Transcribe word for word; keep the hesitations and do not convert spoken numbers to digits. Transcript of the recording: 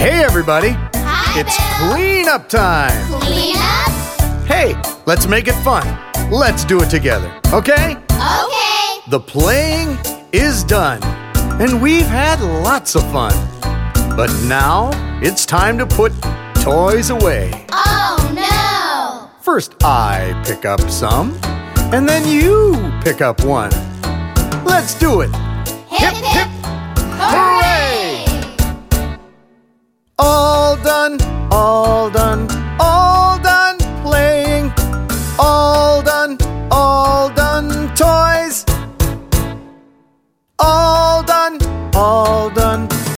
Hey, everybody. Hi, It's Bill. cleanup time. Clean up? Hey, let's make it fun. Let's do it together, okay? Okay. The playing is done, and we've had lots of fun. But now it's time to put toys away. Oh, no. First, I pick up some, and then you pick up one. Let's do it. Hip, hip,